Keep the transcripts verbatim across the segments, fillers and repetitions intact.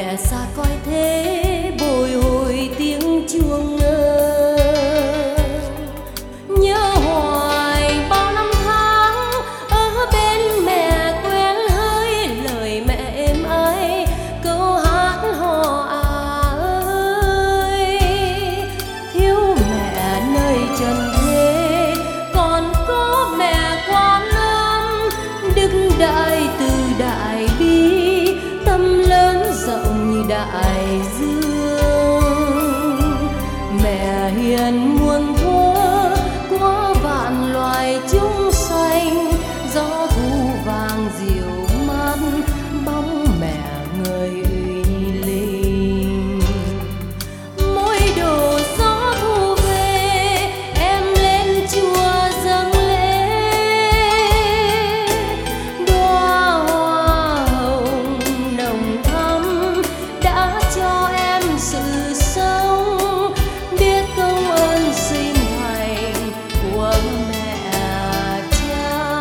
mẹ xa cõi thế bồi hồi tiếng chuông ngơ. Nhớ hoài bao năm tháng ở bên mẹ, quen hơi lời mẹ êm ái câu hát hò à ơi. Thiếu mẹ nơi trần thế còn có mẹ Quan Âm, đức đại từ đại bi, tâm lớn rộng như đại dương. Mẹ hiền muôn thuở qua vạn loài chúng sanh, gió thu vàng dịu mát bóng mẹ người uy linh. Mỗi độ gió thu về em lên chùa dâng lễ, đóa hoa hồng nồng thắm đã cho em sự sống, biết công ơn sinh thành của mẹ cha.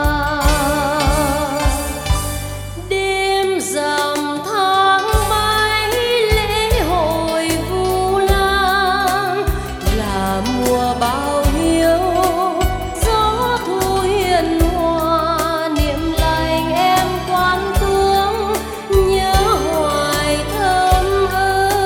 Đêm rằm tháng bảy lễ hội Vu Lan là mùa bao hiếu, gió thu hiền hòa niệm lành em Quán Tướng, nhớ hoài thơm ơn.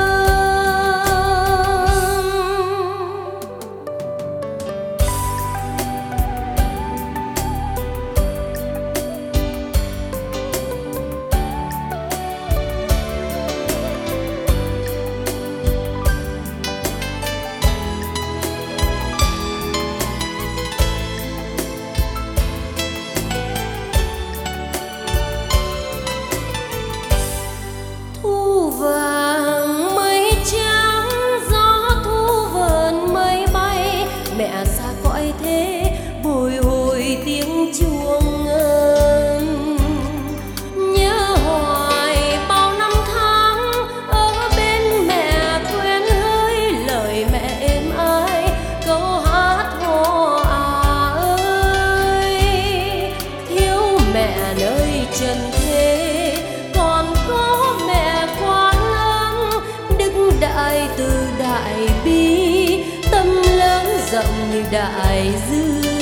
Thu vàng mây trắng, gió thu vờn mây bay, mẹ xa cõi thế bồi hồi tiếng chuông ngân. Nhớ hoài bao năm tháng ở bên mẹ, quen hơi lời mẹ êm ái câu hát hò à ơi. Thiếu mẹ nơi trần thế còn có mẹ Quan Âm, đức đại từ đại bi, tâm lớn rộng như đại dương.